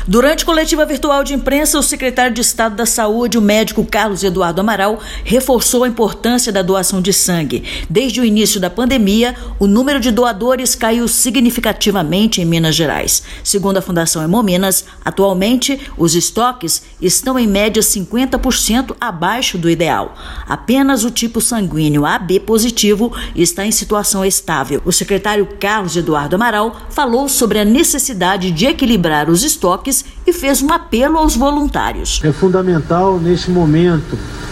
Durante coletiva virtual de imprensa, o secretário de Estado da Saúde, o médico Carlos Eduardo Amaral, reforçou a importância da doação de sangue. Desde o início da pandemia, o número de doadores caiu significativamente em Minas Gerais. Segundo a Fundação Hemominas, atualmente os estoques estão em média 50% abaixo do ideal. Apenas o tipo sanguíneo AB positivo está em situação estável. O secretário Carlos Eduardo Amaral falou sobre a necessidade de equilibrar os estoques e fez um apelo aos voluntários. É fundamental neste momento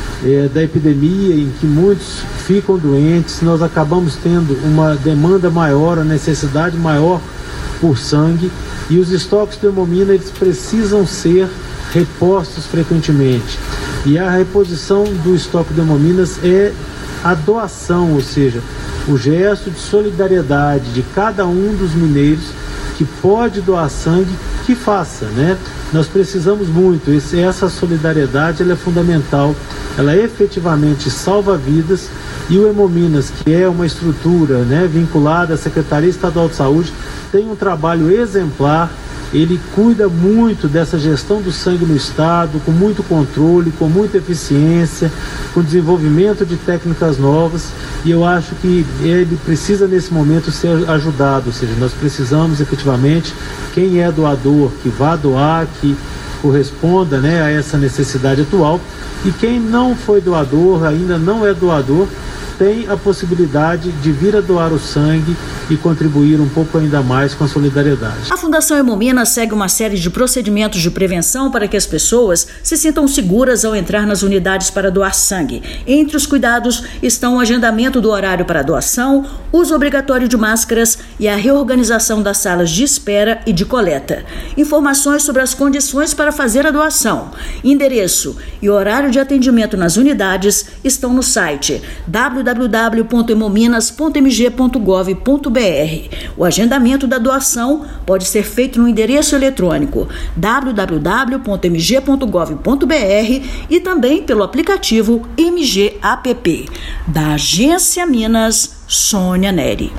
da epidemia em que muitos ficam doentes, nós acabamos tendo uma demanda maior, a necessidade maior por sangue, e os estoques de Hemomina eles precisam ser repostos frequentemente. E a reposição do estoque de Hemominas é a doação, ou seja, o gesto de solidariedade de cada um dos mineiros que pode doar sangue, que faça, né? Nós precisamos muito, essa solidariedade ela é fundamental, ela efetivamente salva vidas, e o Hemominas, que é uma estrutura, né, vinculada à Secretaria Estadual de Saúde, tem um trabalho exemplar. Ele cuida muito dessa gestão do sangue no estado, com muito controle, com muita eficiência, com desenvolvimento de técnicas novas, e eu acho que ele precisa nesse momento ser ajudado, ou seja, nós precisamos efetivamente, quem é doador, que vá doar, que corresponda, né, a essa necessidade atual, e quem não foi doador, ainda não é doador, tem a possibilidade de vir a doar o sangue e contribuir um pouco ainda mais com a solidariedade. A Fundação Hemominas segue uma série de procedimentos de prevenção para que as pessoas se sintam seguras ao entrar nas unidades para doar sangue. Entre os cuidados estão o agendamento do horário para doação, uso obrigatório de máscaras e a reorganização das salas de espera e de coleta. Informações sobre as condições para fazer a doação, endereço e horário de atendimento nas unidades estão no site www.hemominas.mg.gov.br. O agendamento da doação pode ser feito no endereço eletrônico www.mg.gov.br e também pelo aplicativo MG App. Da Agência Minas, Sônia Neri.